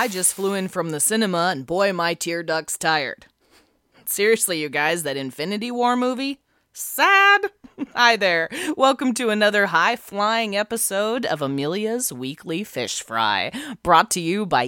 I just flew in from the cinema and boy, my tear duct's tired. Seriously, you guys, that Infinity War movie? Sad? Hi there. Welcome to another high-flying episode of Amelia's Weekly Fish Fry, brought to you by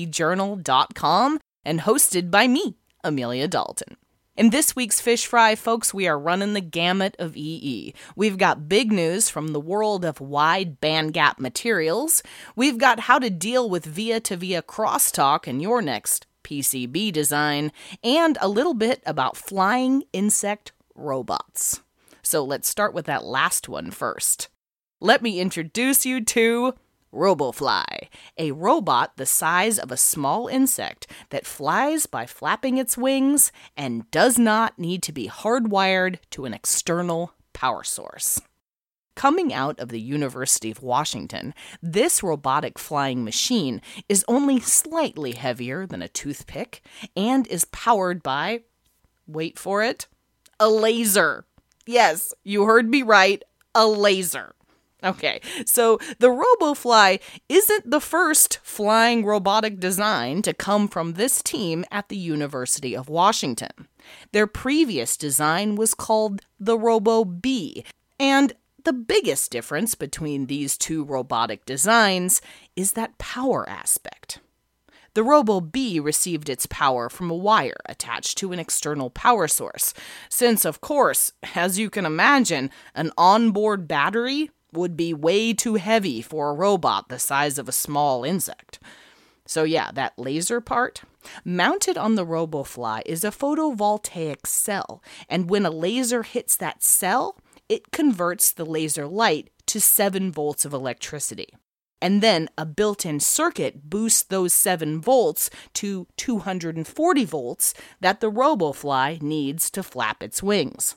eejournal.com and hosted by me, Amelia Dalton. In this week's Fish Fry, folks, we are running the gamut of EE. We've got big news from the world of wide bandgap materials. We've got how to deal with via-to-via crosstalk in your next PCB design, and a little bit about flying insect robots. So let's start with that last one first. Let me introduce you to RoboFly, a robot the size of a small insect that flies by flapping its wings and does not need to be hardwired to an external power source. Coming out of the University of Washington, this robotic flying machine is only slightly heavier than a toothpick and is powered by, wait for it, a laser. Yes, you heard me right, a laser. Okay, so the RoboFly isn't the first flying robotic design to come from this team at the University of Washington. Their previous design was called the RoboBee, and the biggest difference between these two robotic designs is that power aspect. The RoboBee received its power from a wire attached to an external power source, since, of course, as you can imagine, an onboard battery would be way too heavy for a robot the size of a small insect. So yeah, that laser part. Mounted on the RoboFly is a photovoltaic cell, and when a laser hits that cell, it converts the laser light to 7 volts of electricity. And then a built-in circuit boosts those 7 volts to 240 volts that the RoboFly needs to flap its wings.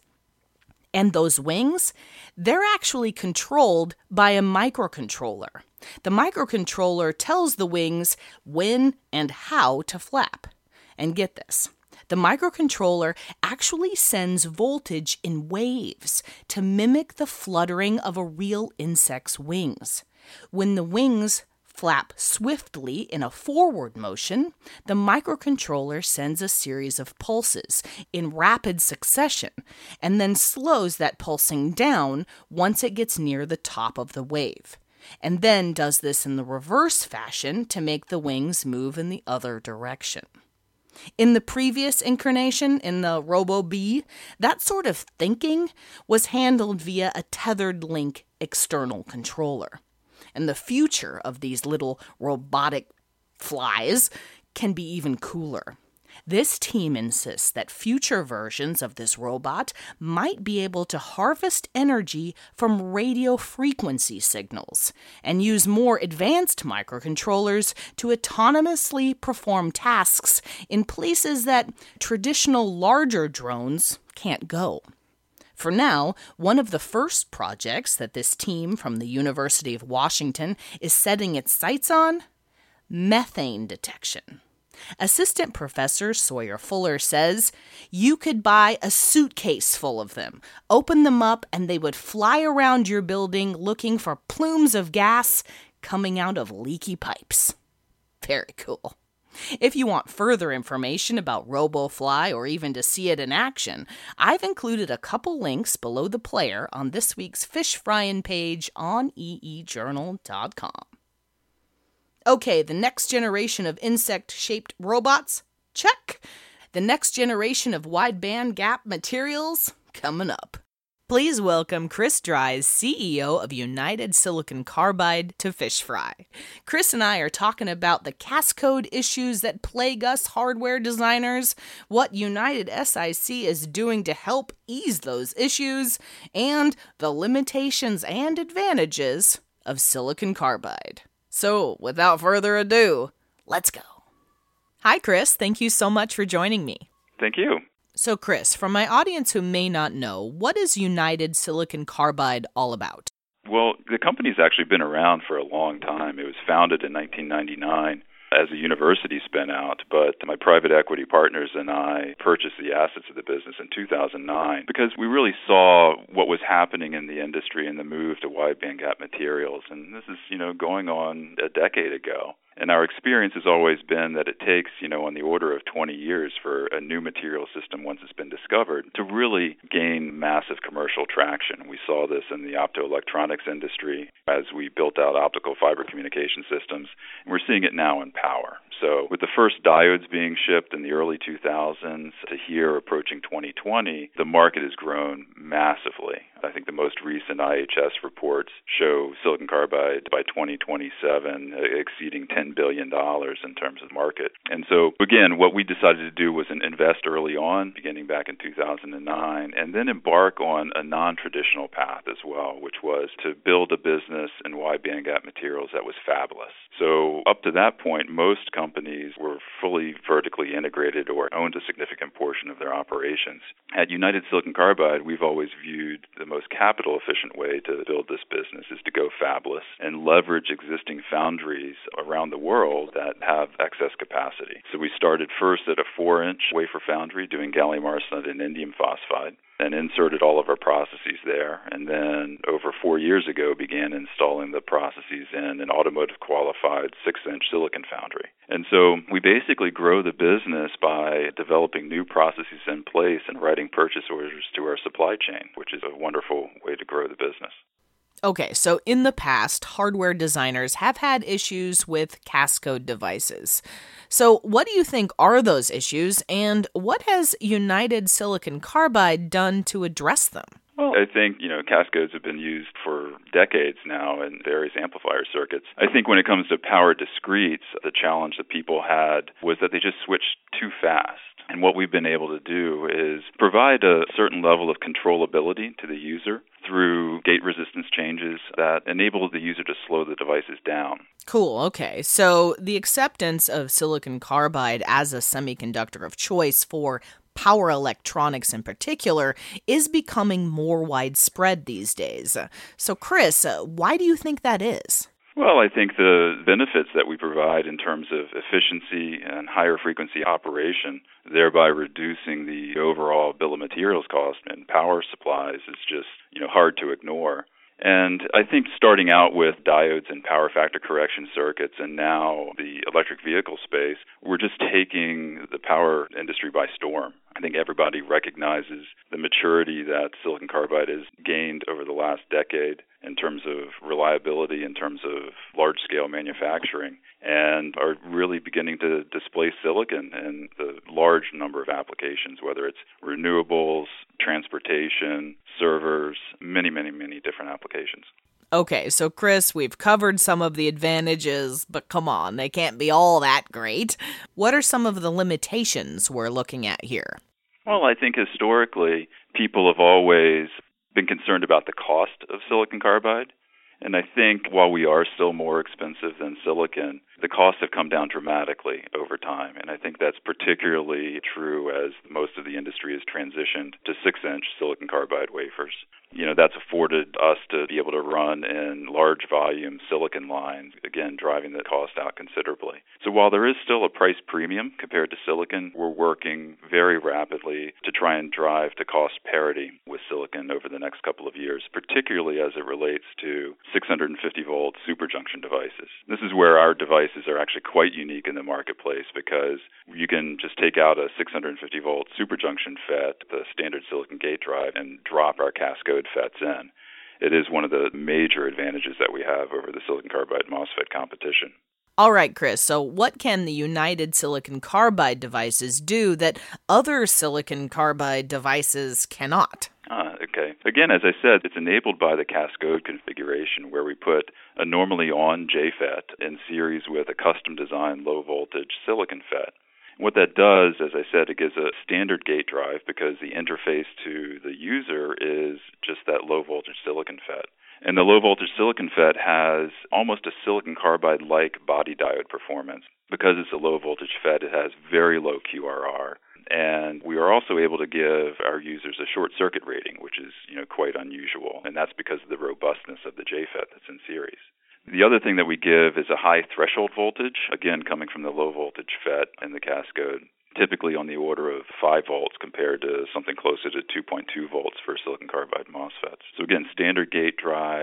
And those wings, they're actually controlled by a microcontroller. The microcontroller tells the wings when and how to flap. And get this, the microcontroller actually sends voltage in waves to mimic the fluttering of a real insect's wings. When the wings flap swiftly in a forward motion, the microcontroller sends a series of pulses in rapid succession and then slows that pulsing down once it gets near the top of the wave, and then does this in the reverse fashion to make the wings move in the other direction. In the previous incarnation, in the RoboBee, that sort of thinking was handled via a tethered link external controller. And the future of these little robotic flies can be even cooler. This team insists that future versions of this robot might be able to harvest energy from radio frequency signals and use more advanced microcontrollers to autonomously perform tasks in places that traditional larger drones can't go. For now, one of the first projects that this team from the University of Washington is setting its sights on: methane detection. Assistant Professor Sawyer Fuller says you could buy a suitcase full of them, open them up, and they would fly around your building looking for plumes of gas coming out of leaky pipes. Very cool. If you want further information about RoboFly or even to see it in action, I've included a couple links below the player on this week's Fish Fryin' page on eejournal.com. Okay, the next generation of insect-shaped robots? Check. The next generation of wide gap materials? Coming up. Please welcome Chris Dries, CEO of United Silicon Carbide, to Fish Fry. Chris and I are talking about the Cascode issues that plague us hardware designers, what United SiC is doing to help ease those issues, and the limitations and advantages of silicon carbide. So, without further ado, let's go. Hi, Chris. Thank you so much for joining me. Thank you. So, Chris, for my audience who may not know, what is United Silicon Carbide all about? Well, the company's actually been around for a long time. It was founded in 1999 as a university spin out, but my private equity partners and I purchased the assets of the business in 2009 because we really saw what was happening in the industry and the move to wide bandgap materials. And this is, going on a decade ago. And our experience has always been that it takes, on the order of 20 years for a new material system, once it's been discovered, to really gain massive commercial traction. We saw this in the optoelectronics industry as we built out optical fiber communication systems, and we're seeing it now in power. So with the first diodes being shipped in the early 2000s to here approaching 2020, the market has grown massively. I think the most recent IHS reports show silicon carbide by 2027 exceeding $10 billion in terms of market. And so, again, what we decided to do was invest early on, beginning back in 2009, and then embark on a non-traditional path as well, which was to build a business in wide bandgap materials that was fabless. So up to that point, most companies were fully vertically integrated or owned a significant portion of their operations. At United Silicon Carbide, we've always viewed the most capital-efficient way to build this business is to go fabless and leverage existing foundries around the world that have excess capacity. So we started first at a 4-inch wafer foundry doing gallium arsenide and indium phosphide, and inserted all of our processes there, and then over 4 years ago began installing the processes in an automotive-qualified 6-inch silicon foundry. And so we basically grow the business by developing new processes in place and writing purchase orders to our supply chain, which is a wonderful way to grow the business. Okay, so in the past, hardware designers have had issues with Cascode devices. So what do you think are those issues, and what has United Silicon Carbide done to address them? Well, I think, Cascodes have been used for decades now in various amplifier circuits. I think when it comes to power discretes, the challenge that people had was that they just switched too fast. And what we've been able to do is provide a certain level of controllability to the user through gate resistance changes that enable the user to slow the devices down. Cool, okay. So the acceptance of silicon carbide as a semiconductor of choice for power electronics in particular is becoming more widespread these days. So Chris, why do you think that is? Well, I think the benefits that we provide in terms of efficiency and higher frequency operation, thereby reducing the overall bill of materials cost and power supplies, is just, hard to ignore. And I think starting out with diodes and power factor correction circuits and now the electric vehicle space, we're just taking the power industry by storm. I think everybody recognizes the maturity that silicon carbide has gained over the last decade in terms of reliability, in terms of large-scale manufacturing, and are really beginning to displace silicon in the large number of applications, whether it's renewables, transportation, servers, many, many, many different applications. Okay, so Chris, we've covered some of the advantages, but come on, they can't be all that great. What are some of the limitations we're looking at here? Well, I think historically, people have always been concerned about the cost of silicon carbide. And I think while we are still more expensive than silicon, the costs have come down dramatically over time. And I think that's particularly true as most of the industry has transitioned to 6-inch silicon carbide wafers. That's afforded us to be able to run in large volume silicon lines, again, driving the cost out considerably. So while there is still a price premium compared to silicon, we're working very rapidly to try and drive to cost parity with silicon over the next couple of years, particularly as it relates to 650-volt superjunction devices. This is where our devices are actually quite unique in the marketplace because you can just take out a 650-volt superjunction FET, the standard silicon gate drive, and drop our Cascode FETs in. It is one of the major advantages that we have over the silicon carbide MOSFET competition. All right, Chris, so what can the United Silicon Carbide devices do that other silicon carbide devices cannot? Okay. Again, as I said, it's enabled by the Cascode configuration where we put a normally on JFET in series with a custom designed low voltage silicon FET. What that does, as I said, it gives a standard gate drive because the interface to the user is just that low voltage silicon FET. And the low voltage silicon FET has almost a silicon carbide-like body diode performance. Because it's a low voltage FET, it has very low QRR. And we are also able to give our users a short circuit rating, which is, quite unusual. And that's because of the robustness of the JFET that's in series. The other thing that we give is a high threshold voltage, again, coming from the low voltage FET and the Cascode, typically on the order of 5 volts compared to something closer to 2.2 volts for silicon carbide MOSFETs. So again, standard gate drive,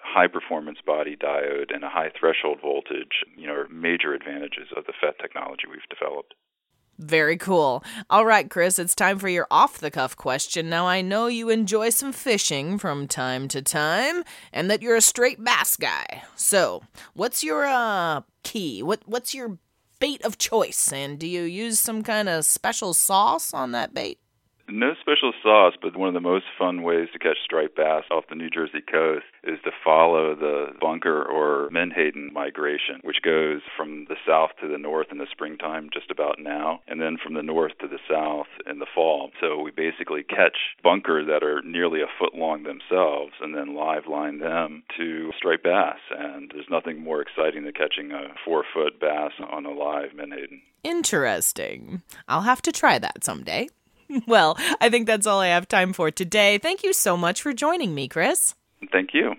high-performance body diode and a high threshold voltage, are major advantages of the FET technology we've developed. Very cool. All right, Chris, it's time for your off-the-cuff question. Now, I know you enjoy some fishing from time to time, and that you're a straight bass guy. So, what's your key? What's your bait of choice? And do you use some kind of special sauce on that bait? No special sauce, but one of the most fun ways to catch striped bass off the New Jersey coast is to follow the Bunker or Menhaden migration, which goes from the south to the north in the springtime, just about now, and then from the north to the south in the fall. So we basically catch bunker that are nearly a foot long themselves and then live line them to striped bass. And there's nothing more exciting than catching a 4-foot bass on a live Menhaden. Interesting. I'll have to try that someday. Well, I think that's all I have time for today. Thank you so much for joining me, Chris. Thank you.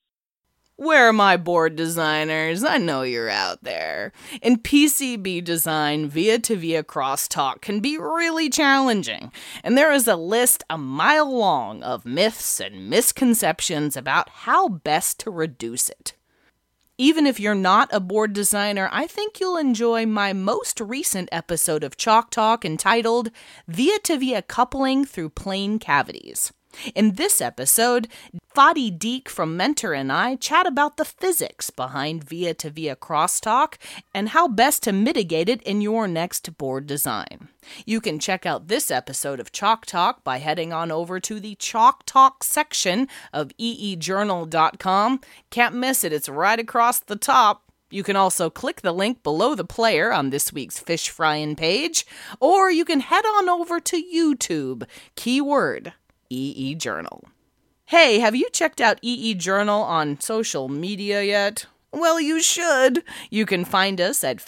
Where are my board designers? I know you're out there. In PCB design, via-to-via crosstalk can be really challenging, and there is a list a mile long of myths and misconceptions about how best to reduce it. Even if you're not a board designer, I think you'll enjoy my most recent episode of Chalk Talk entitled Via-to-Via Coupling Through Plane Cavities. In this episode, Fadi Deek from Mentor and I chat about the physics behind via-to-via crosstalk and how best to mitigate it in your next board design. You can check out this episode of Chalk Talk by heading on over to the Chalk Talk section of eejournal.com. Can't miss it, it's right across the top. You can also click the link below the player on this week's Fish Fryin' page, or you can head on over to YouTube, keyword EE Journal. Hey, have you checked out EE Journal on social media yet? Well, you should. You can find us at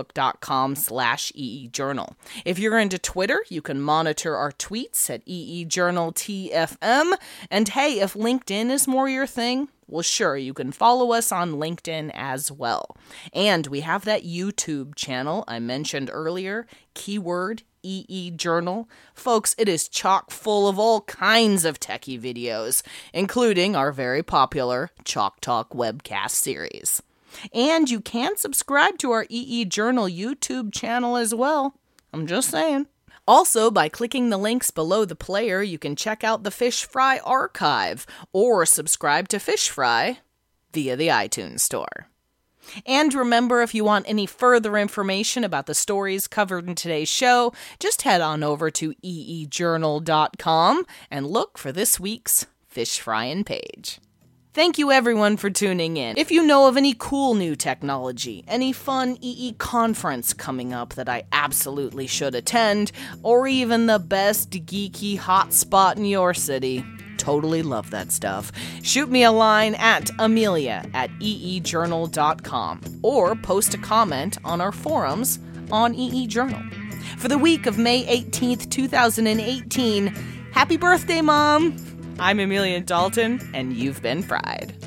facebook.com/EE Journal. If you're into Twitter, you can monitor our tweets at EE Journal TFM. And hey, if LinkedIn is more your thing, well, sure, you can follow us on LinkedIn as well. And we have that YouTube channel I mentioned earlier, keyword EE Journal. Folks, it is chock full of all kinds of techie videos, including our very popular Chalk Talk webcast series. And you can subscribe to our EE Journal YouTube channel as well. I'm just saying. Also, by clicking the links below the player, you can check out the Fish Fry archive or subscribe to Fish Fry via the iTunes Store. And remember, if you want any further information about the stories covered in today's show, just head on over to eejournal.com and look for this week's Fish Fryin' page. Thank you everyone for tuning in. If you know of any cool new technology, any fun EE conference coming up that I absolutely should attend, or even the best geeky hotspot in your city, totally love that stuff. Shoot me a line at amelia@eejournal.com or post a comment on our forums on EE Journal. For the week of May 18th, 2018, happy birthday, Mom! I'm Amelia Dalton, and you've been fried.